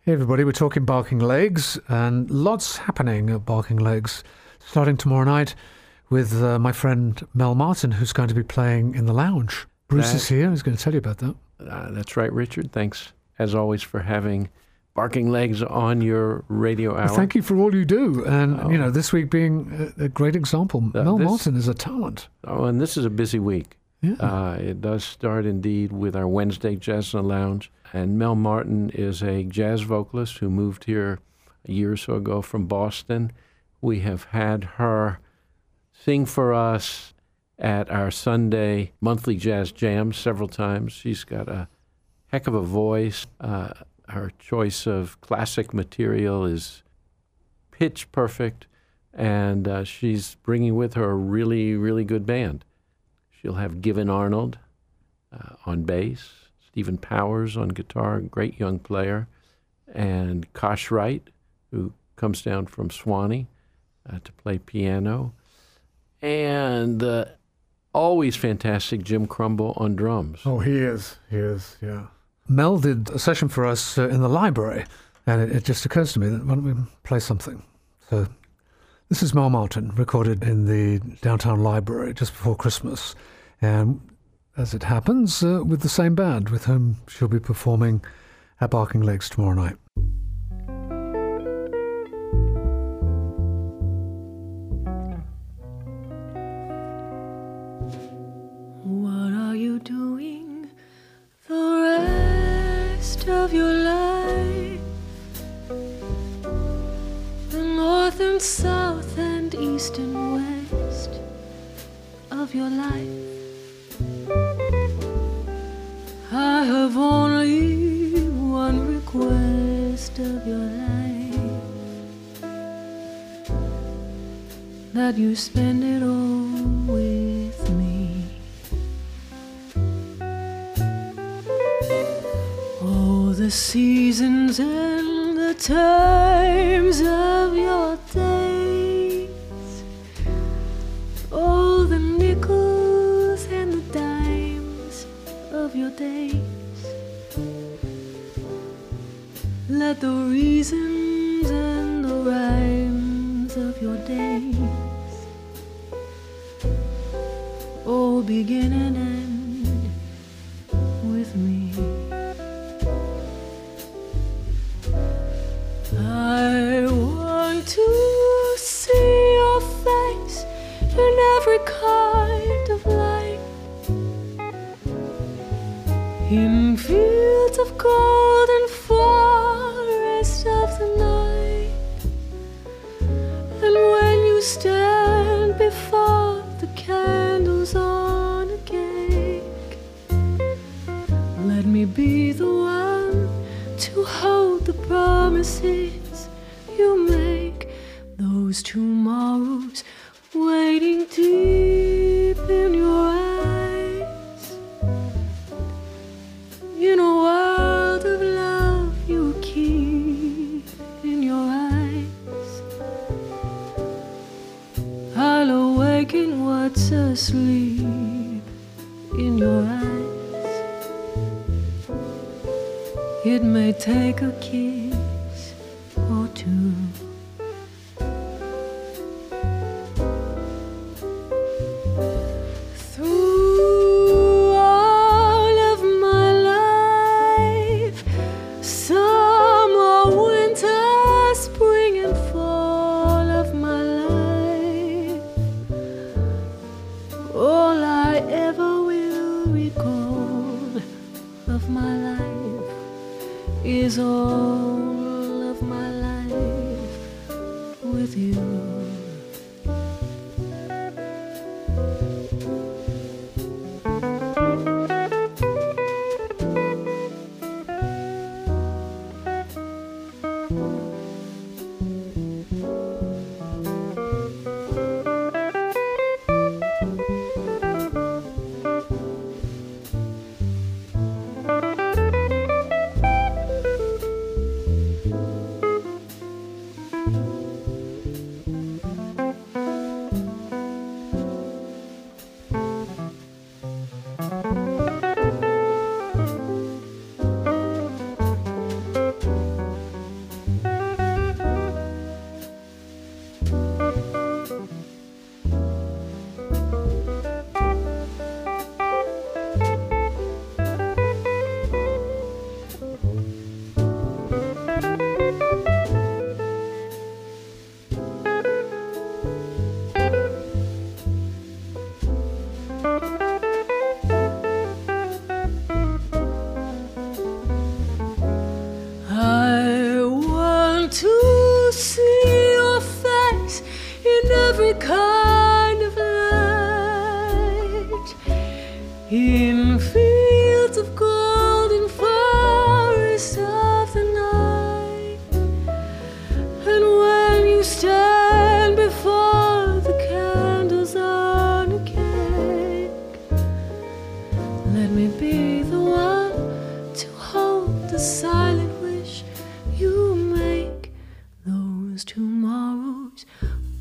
Hey everybody, we're talking Barking Legs, and lots happening at Barking Legs, starting tomorrow night with my friend Mel Martin, who's going to be playing in the lounge. Bruce is here, he's going to tell you about that. That's right, Richard. Thanks, as always, for having Barking Legs on your radio hour. Well, thank you for all you do, and you know, this week being a great example. Mel Martin is a talent. Oh, and this is a busy week. Yeah. It does start indeed with our Wednesday Jazz in the Lounge. And Mel Martin is a jazz vocalist who moved here a year or so ago from Boston. We have had her sing for us at our Sunday monthly jazz jams several times. She's got a heck of a voice. Her choice of classic material is pitch perfect, and she's bringing with her a really, really good band. She'll have Given Arnold on bass, Stephen Powers on guitar, great young player, and Kosh Wright, who comes down from Swanee to play piano, and always fantastic Jim Crumble on drums. Oh, he is, yeah. Mel did a session for us in the library, and it just occurs to me that why don't we play something? So this is Mel Martin, recorded in the downtown library just before Christmas, and as it happens, with the same band with whom she'll be performing at Barking Legs tomorrow night. What are you doing the rest of your life? The north and south and east and west of your life. I have only one request of your life, that you spend it all with me. Oh, the seasons and the times of your days, oh, the nickels and the dimes of your days. Let the reasons and the rhymes of your days all begin and end with me. I want to see your face in every kind of light, in fields of gold and forests of the night. And when you stand before the candles on a cake, let me be the one to hold the promises you make. Those tomorrows waiting deep in your eyes, in a world of love you keep in your eyes. I'll awaken what's asleep in your eyes. It may take a kiss or two. Is all of my life with you.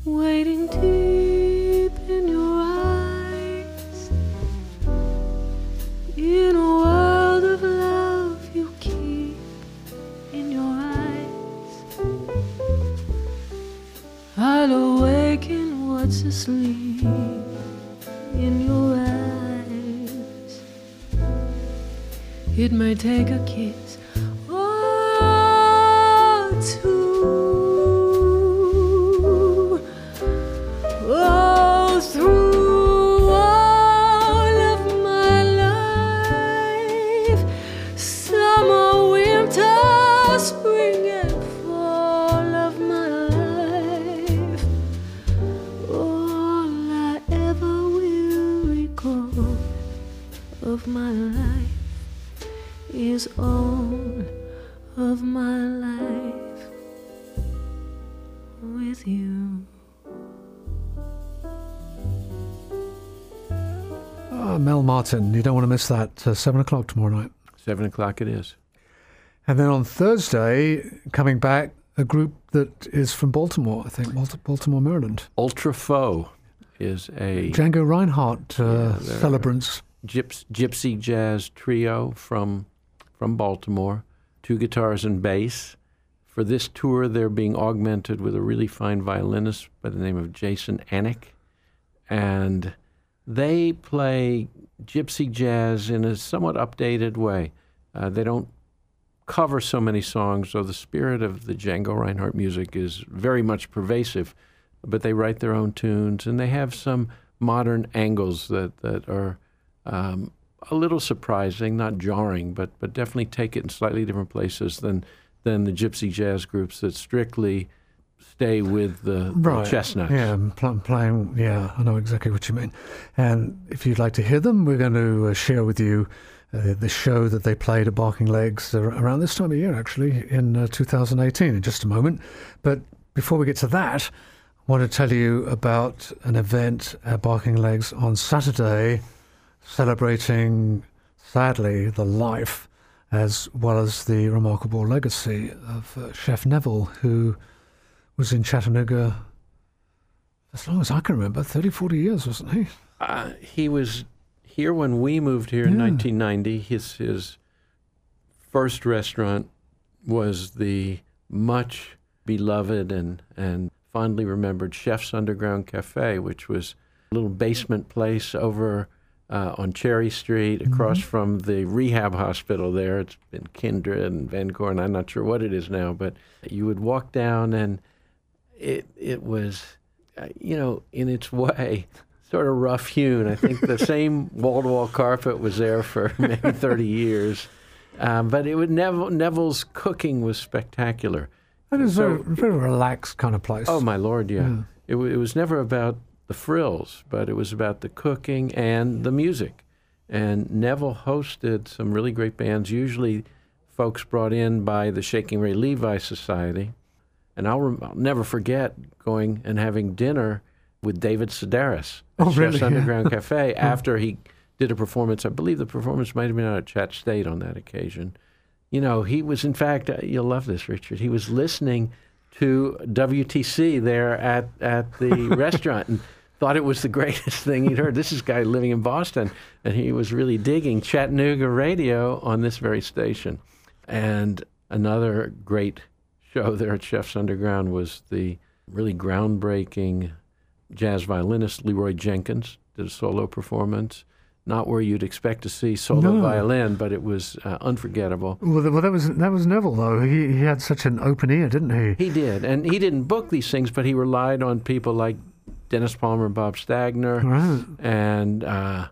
waiting deep in your eyes. In a world of love you keep in your eyes. I'll awaken what's asleep in your eyes. It may take a kiss or two. Oh, through all of my life, summer, winter, spring, and fall of my life, all I ever will recall of my life is all of my life with you. Mel Martin, you don't want to miss that. 7 o'clock tomorrow night. 7 o'clock it is. And then on Thursday, coming back, a group that is from Baltimore, I think, Baltimore, Maryland. Ultra Foe is a Django Reinhardt celebrants. gypsy jazz trio from Baltimore, 2 guitars and bass. For this tour, they're being augmented with a really fine violinist by the name of Jason Anik. And they play gypsy jazz in a somewhat updated way. They don't cover so many songs, so the spirit of the Django Reinhardt music is very much pervasive, but they write their own tunes, and they have some modern angles that are a little surprising, not jarring, but definitely take it in slightly different places than the gypsy jazz groups that strictly stay with the chestnuts. Yeah, playing, yeah, I know exactly what you mean. And if you'd like to hear them, we're going to share with you the show that they played at Barking Legs around this time of year, actually, in 2018, in just a moment. But before we get to that, I want to tell you about an event at Barking Legs on Saturday, celebrating, sadly, the life as well as the remarkable legacy of Chef Neville, who was in Chattanooga as long as I can remember, 30, 40 years, wasn't he? He was here when we moved here in 1990. His first restaurant was the much beloved and fondly remembered Chef's Underground Cafe, which was a little basement place over on Cherry Street, across from the rehab hospital there. It's been Kindred and Van Corn. I'm not sure what it is now, but you would walk down and it was, in its way, sort of rough-hewn. I think the same wall-to-wall carpet was there for maybe 30 years. But Neville's cooking was spectacular. It was a very relaxed kind of place. Oh, my Lord, yeah. It was never about the frills, but it was about the cooking and the music. And Neville hosted some really great bands, usually folks brought in by the Shaking Ray Levi Society. And I'll never forget going and having dinner with David Sedaris at Chef's Underground Cafe after he did a performance. I believe the performance might have been out at Chat State on that occasion. He was, in fact, you'll love this, Richard, he was listening to WTC there at the restaurant and thought it was the greatest thing he'd heard. This is a guy living in Boston, and he was really digging Chattanooga radio on this very station. And another great show there at Chef's Underground was the really groundbreaking jazz violinist Leroy Jenkins did a solo performance. Not where you'd expect to see solo violin, but it was unforgettable. Well, that was Neville, though. He had such an open ear, didn't he? He did, and he didn't book these things, but he relied on people like Dennis Palmer and Bob Stagner and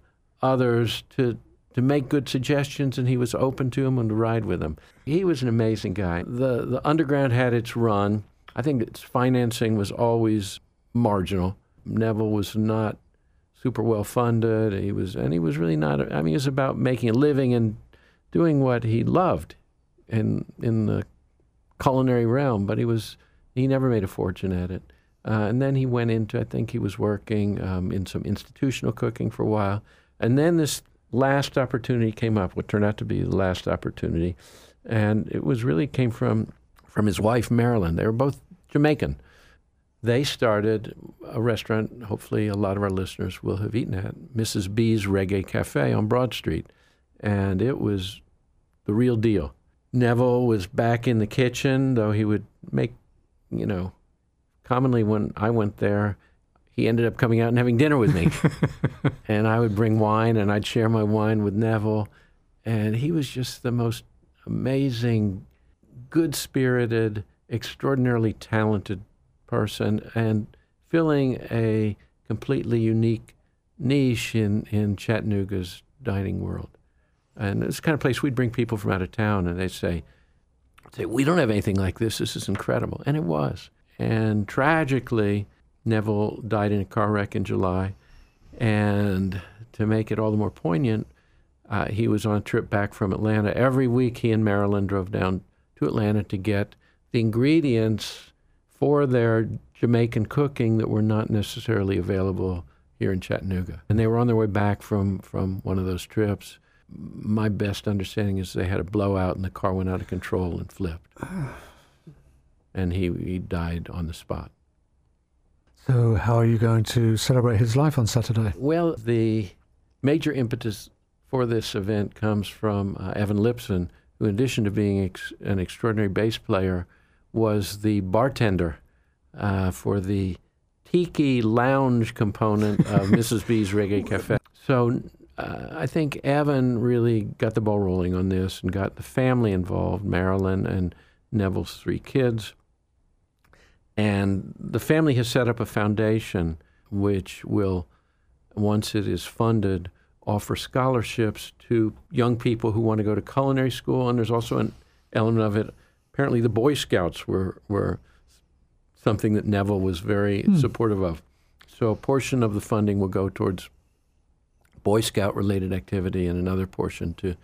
others to make good suggestions, and he was open to them and to ride with them. He was an amazing guy. The Underground had its run. I think its financing was always marginal. Neville was not super well funded. He was really not. It was about making a living and doing what he loved in the culinary realm. But he never made a fortune at it. And then he went into, I think he was working in some institutional cooking for a while. And then this last opportunity came up, what turned out to be the last opportunity. And it was really came from his wife, Marilyn. They were both Jamaican. they started a restaurant, hopefully a lot of our listeners will have eaten at, Mrs. B's Reggae Cafe on Broad Street. And it was the real deal. Neville was back in the kitchen, though he would make, commonly when I went there, he ended up coming out and having dinner with me. And I would bring wine, and I'd share my wine with Neville. And he was just the most amazing, good-spirited, extraordinarily talented person, and filling a completely unique niche in Chattanooga's dining world. And it's the kind of place we'd bring people from out of town, and they'd say, we don't have anything like this. This is incredible. And it was. And tragically, Neville died in a car wreck in July. And to make it all the more poignant, he was on a trip back from Atlanta. Every week, he and Marilyn drove down to Atlanta to get the ingredients for their Jamaican cooking that were not necessarily available here in Chattanooga. And they were on their way back from one of those trips. My best understanding is they had a blowout and the car went out of control and flipped. And he died on the spot. So how are you going to celebrate his life on Saturday? Well, the major impetus for this event comes from Evan Lipson, who in addition to being an extraordinary bass player, was the bartender for the tiki lounge component of Mrs. B's Reggae Cafe. So I think Evan really got the ball rolling on this and got the family involved, Marilyn and Neville's 3 kids. And the family has set up a foundation which will, once it is funded, offer scholarships to young people who want to go to culinary school. And there's also an element of it. Apparently the Boy Scouts were something that Neville was very supportive of. So a portion of the funding will go towards Boy Scout-related activity, and another portion to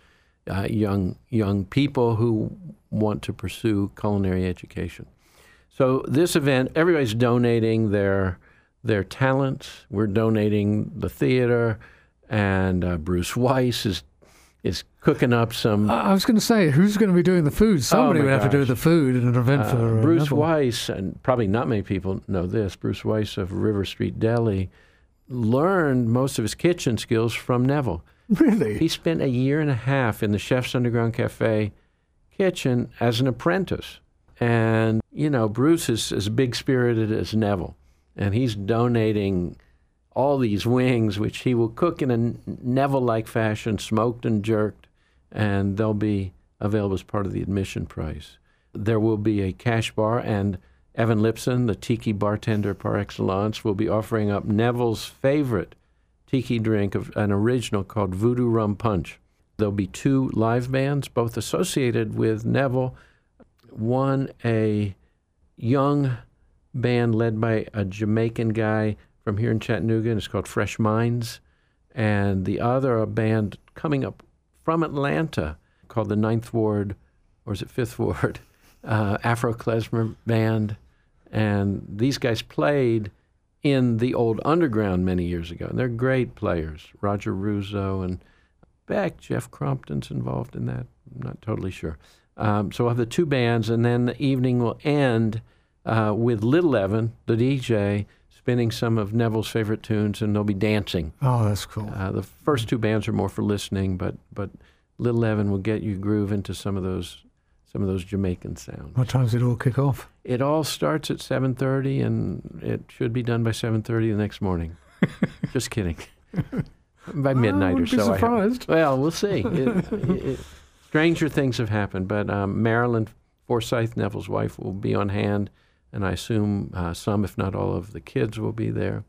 young people who want to pursue culinary education. So this event, everybody's donating their talents. We're donating the theater, and Bruce Weiss is cooking up some... I was going to say, who's going to be doing the food? Somebody would have to do the food in an event for... Bruce Neville. Weiss, and probably not many people know this, Bruce Weiss of River Street Deli learned most of his kitchen skills from Neville. Really? He spent 1.5 years in the Chef's Underground Cafe kitchen as an apprentice. And, Bruce is as big-spirited as Neville. And he's donating all these wings, which he will cook in a Neville-like fashion, smoked and jerked, and they'll be available as part of the admission price. There will be a cash bar, and Evan Lipson, the tiki bartender par excellence, will be offering up Neville's favorite tiki drink, of an original called Voodoo Rum Punch. There'll be 2 live bands, both associated with Neville. One, a young band led by a Jamaican guy from here in Chattanooga, and it's called Fresh Minds. And the other, a band coming up from Atlanta called the 9th Ward, or is it 5th Ward, Afro-Klezmer Band. And these guys played in the old underground many years ago, and they're great players. Roger Russo and Beck, Jeff Crompton's involved in that. I'm not totally sure. So we'll have the 2 bands, and then the evening will end with Little Evan, the DJ, spinning some of Neville's favorite tunes, and they'll be dancing. Oh, that's cool. The first 2 bands are more for listening, but Little Evan will get you groove into some of those Jamaican sounds. What time does it all kick off? It all starts at 7:30, and it should be done by 7:30 the next morning. Just kidding. By midnight or so. I wouldn't be surprised. Well, we'll see. Stranger things have happened, but Marilyn Forsyth, Neville's wife, will be on hand, and I assume some, if not all, of the kids will be there.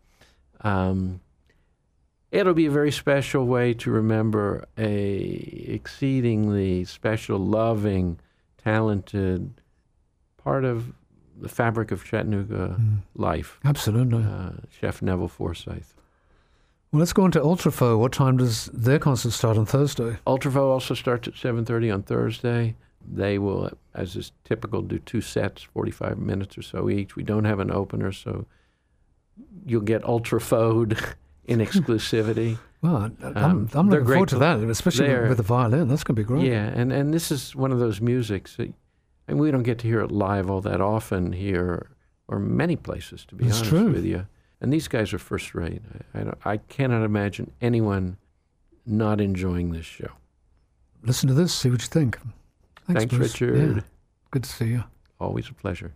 It'll be a very special way to remember a exceedingly special, loving, talented part of the fabric of Chattanooga life. Absolutely. Chef Neville Forsyth. Well, let's go on to Ultrafo. What time does their concert start on Thursday? Ultrafo also starts at 7:30 on Thursday. They will, as is typical, do 2 sets, 45 minutes or so each. We don't have an opener, so you'll get Ultrafo'd in exclusivity. Well, I'm looking forward to that, especially with the violin. That's going to be great. Yeah, and this is one of those musics that, and we don't get to hear it live all that often here or many places, to be That's honest true. with you. And these guys are first rate. I cannot imagine anyone not enjoying this show. Listen to this, see what you think. Thanks, Bruce. Richard. Yeah. Good to see you. Always a pleasure.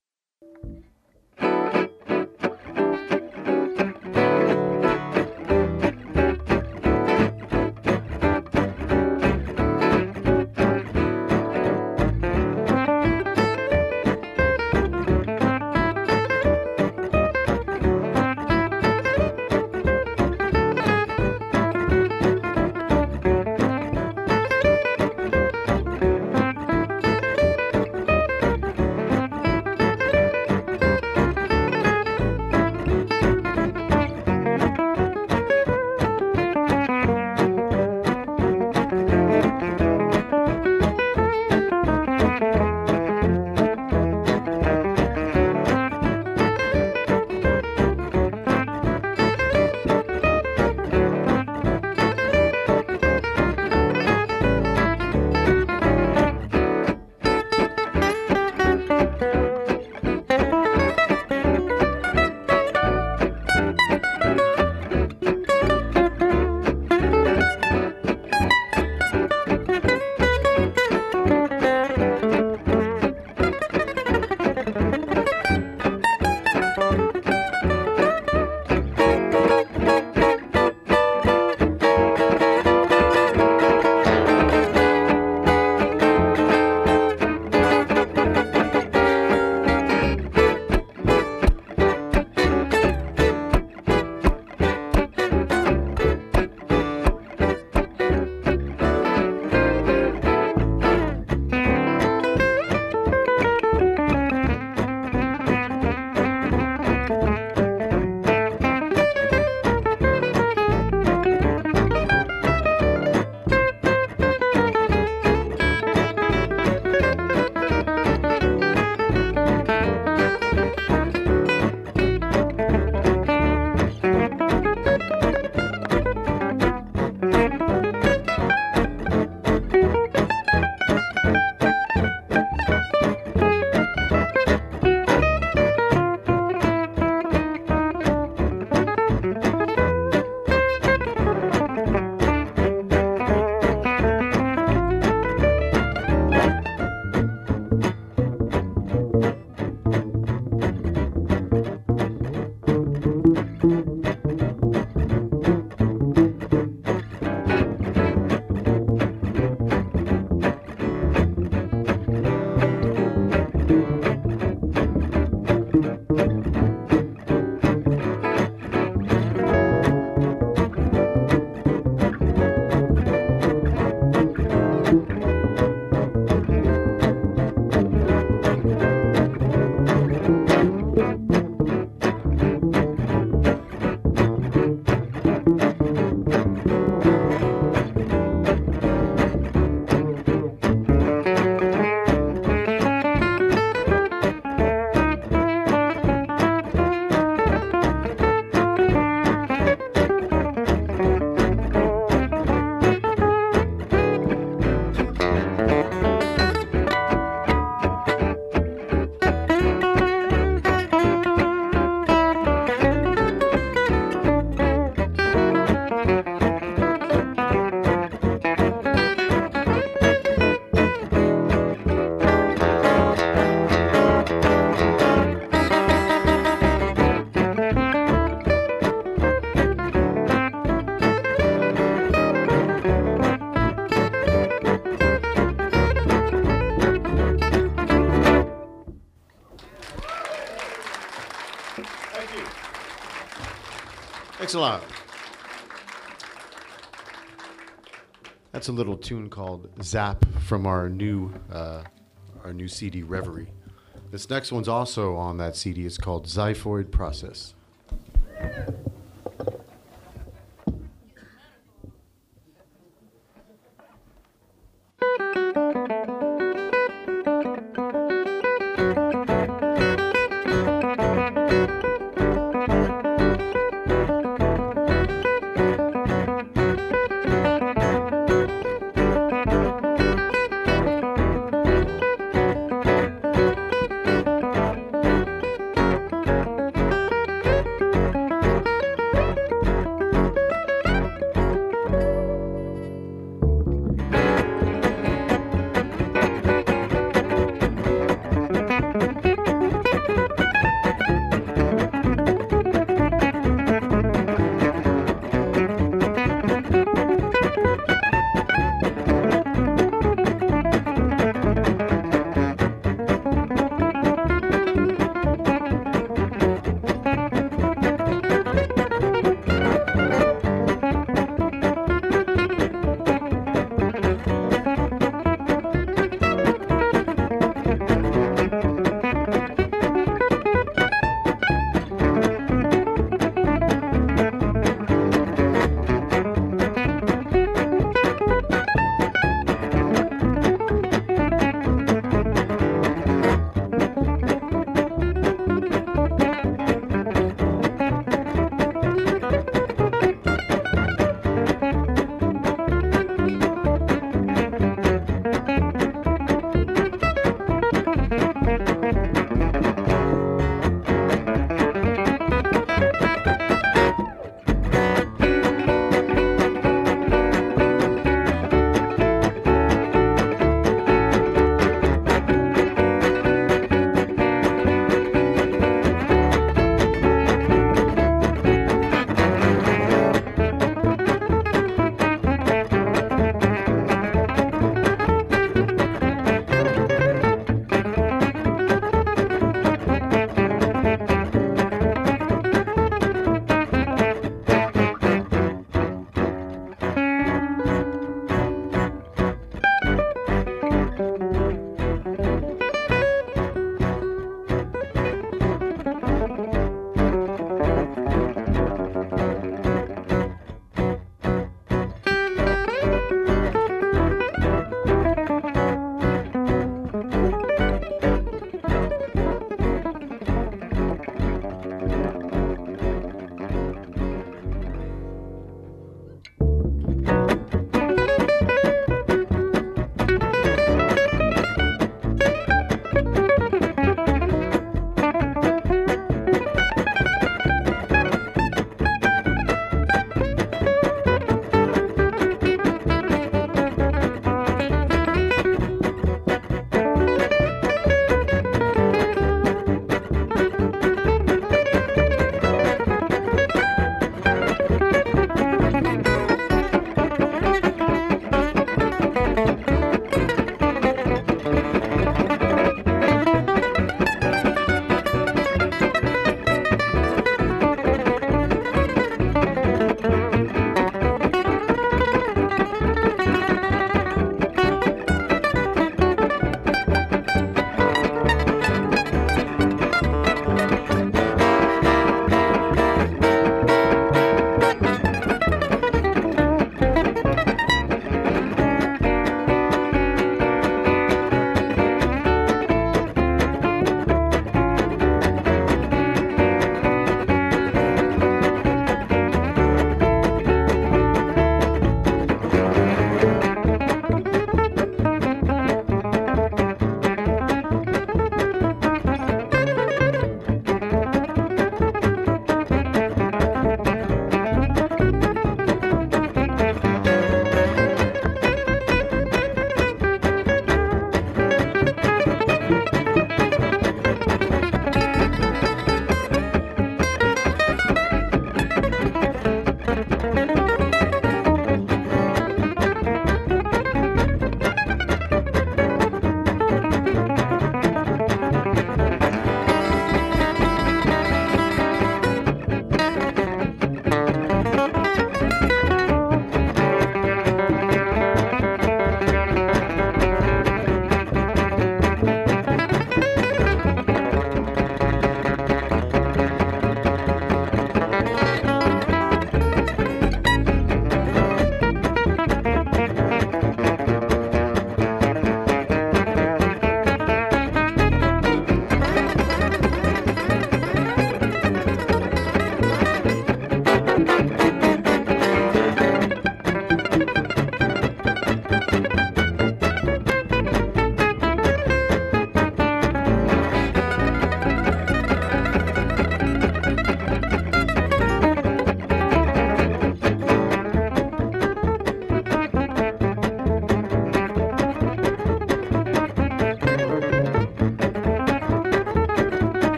Thanks a lot. That's a little tune called Zap from our new CD, Reverie. This next one's also on that CD. It's called Xiphoid Process.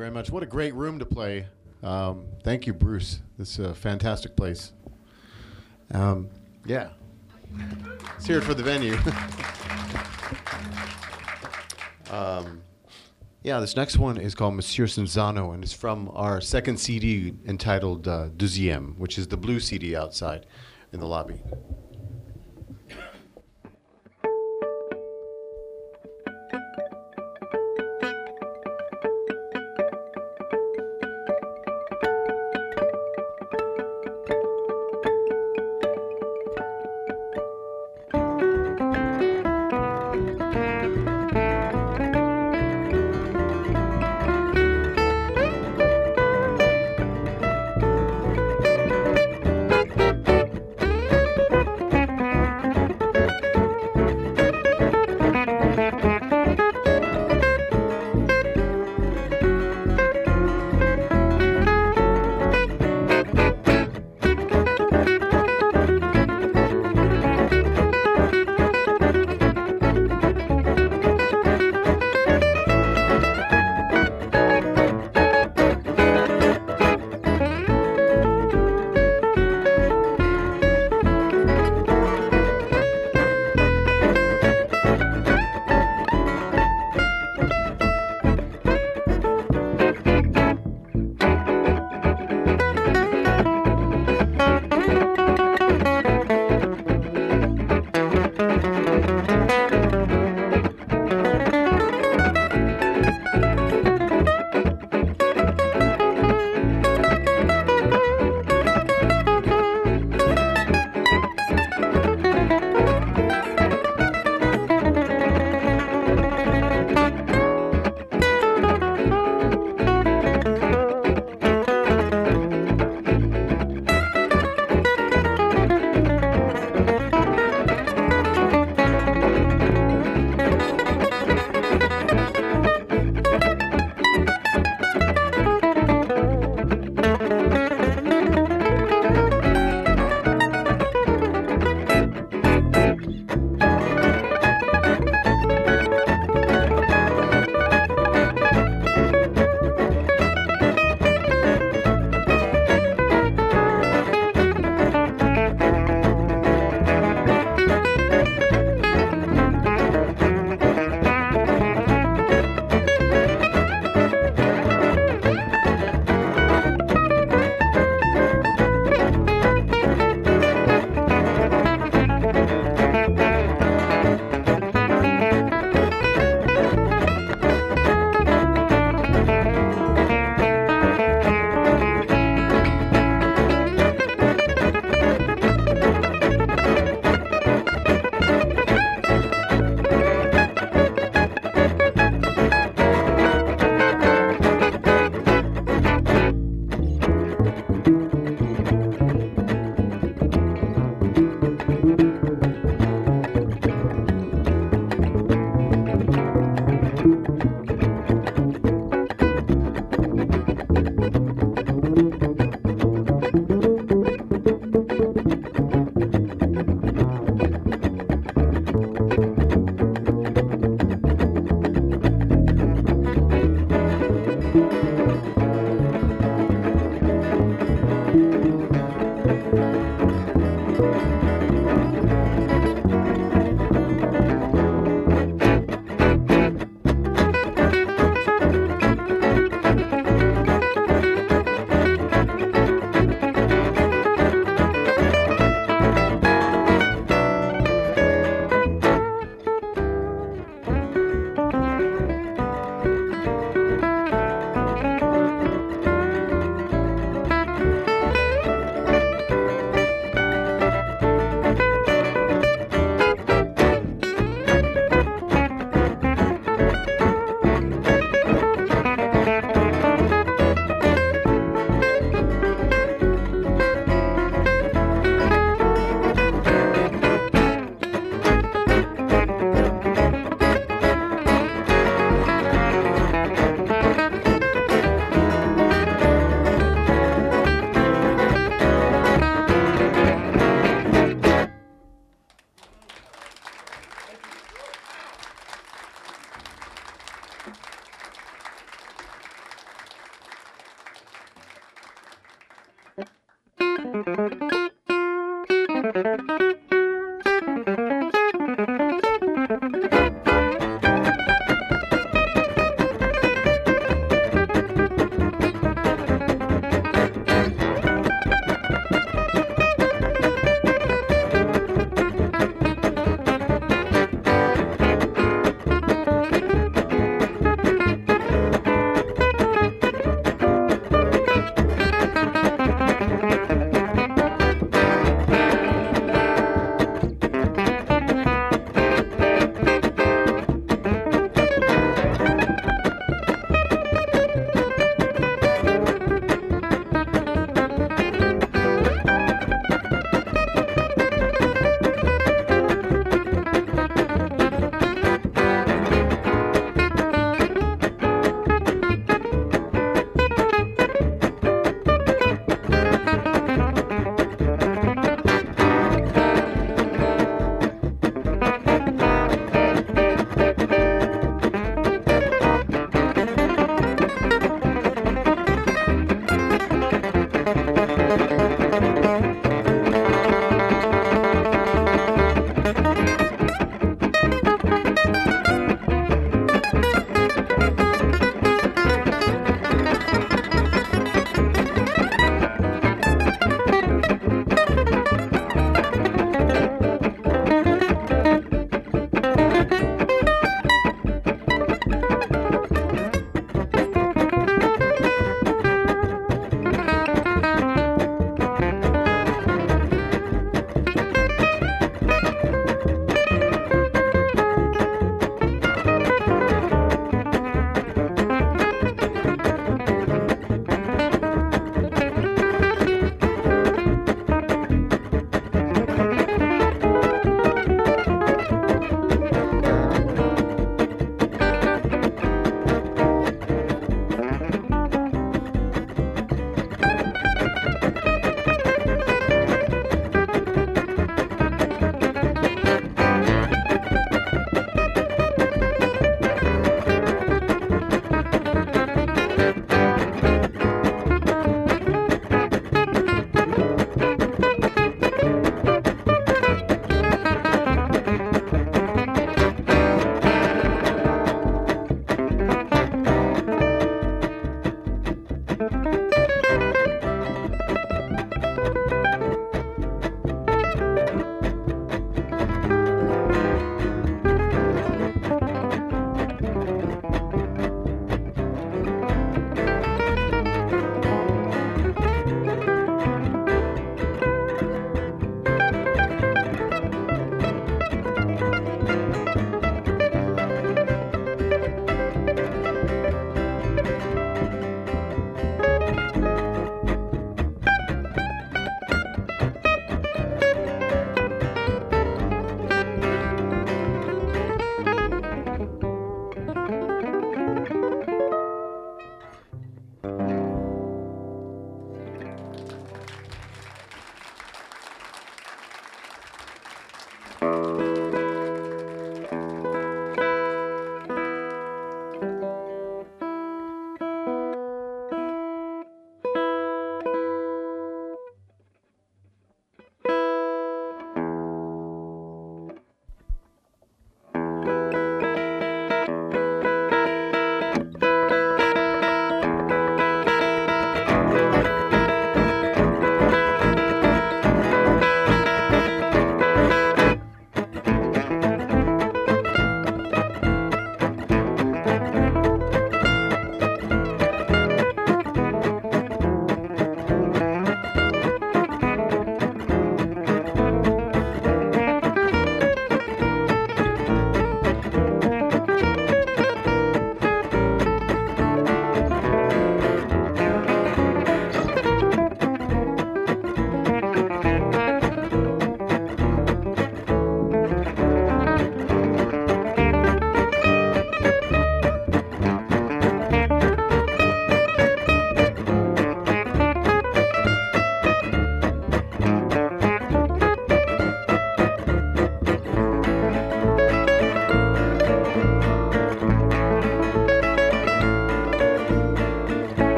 very much. What a great room to play. Thank you, Bruce. This is a fantastic place. Yeah. Let's hear it for the venue. Yeah, this next one is called Monsieur Cinzano, and it's from our second CD entitled Deuxième, which is the blue CD outside in the lobby.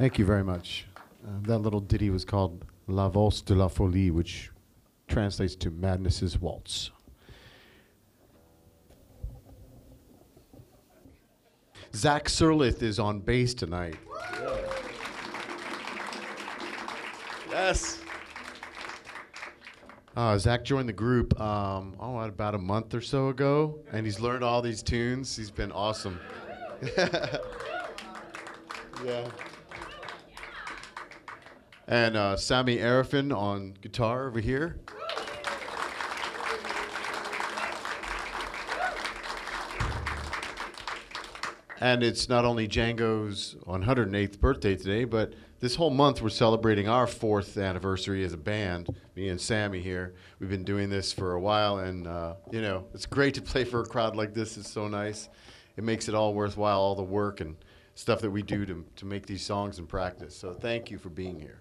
Thank you very much. That little ditty was called La Valse de la Folie, which translates to Madness's Waltz. Zach Sirlith is on bass tonight. Yes. Zach joined the group about a month or so ago, and he's learned all these tunes. He's been awesome. Yeah. And Sammy Arifin on guitar over here. And it's not only Django's 108th birthday today, but this whole month we're celebrating our 4th anniversary as a band, me and Sammy here. We've been doing this for a while, and it's great to play for a crowd like this. It's so nice. It makes it all worthwhile, all the work and stuff that we do to make these songs and practice. So thank you for being here.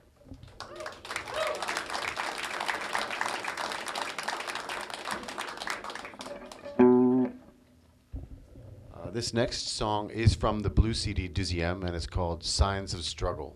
This next song is from the Blue CD Deuxième, and it's called Signs of Struggle.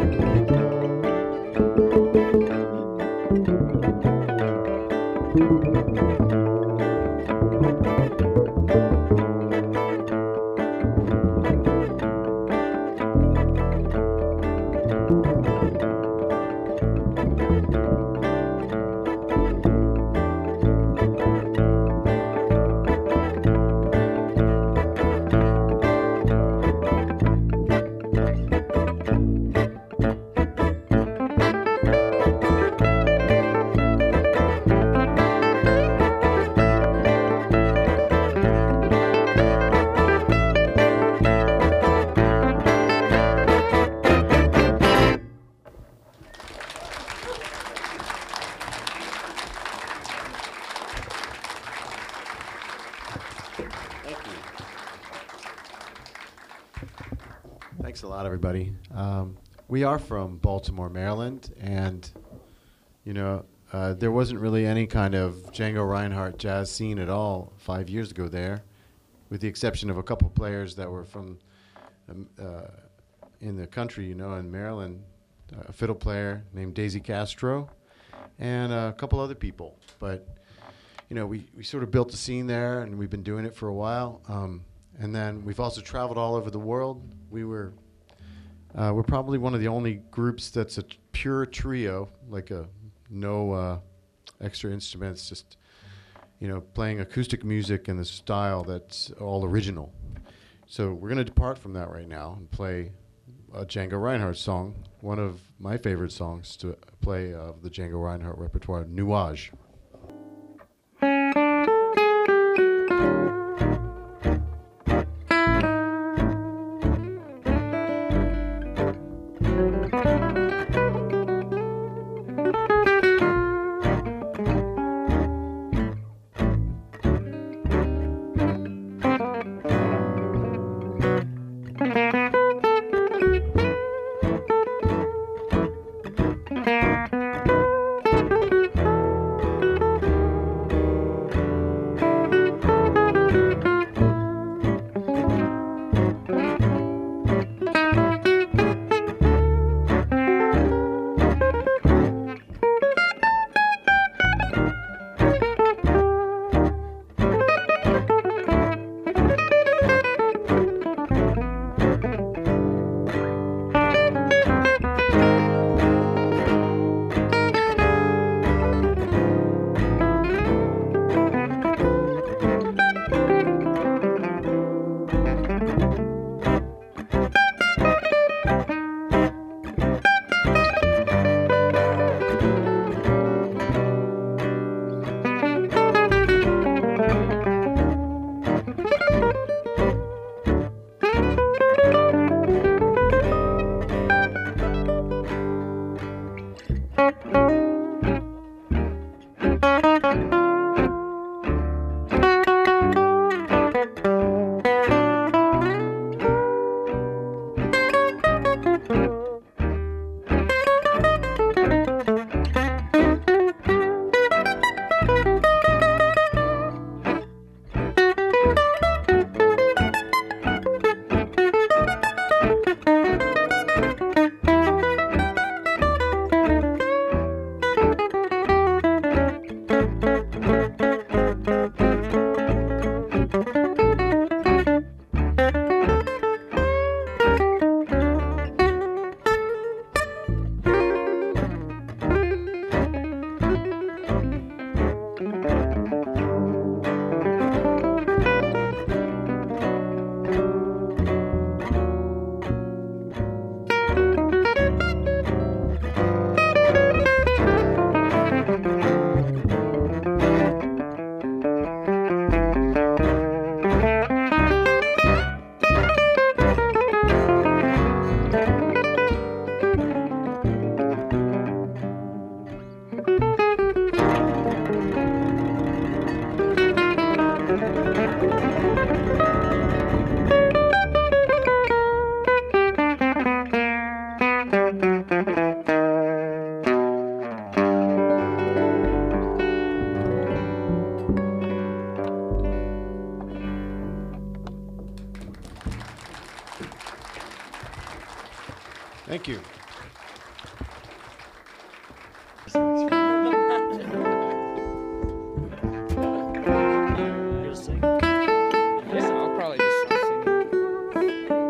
Thank you. Thanks a lot, everybody. We are from Baltimore, Maryland, and there wasn't really any kind of Django Reinhardt jazz scene at all 5 years ago there, with the exception of a couple players that were from in the country, in Maryland, a fiddle player named Daisy Castro, and a couple other people. But we sort of built a scene there, and we've been doing it for a while. And then we've also traveled all over the world. We're probably one of the only groups that's a pure trio, like no extra instruments, just playing acoustic music in the style that's all original. So we're going to depart from that right now and play a Django Reinhardt song, one of my favorite songs to play of the Django Reinhardt repertoire, Nuage. You'll sing? Yeah, I'll probably just start singing.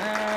Ah.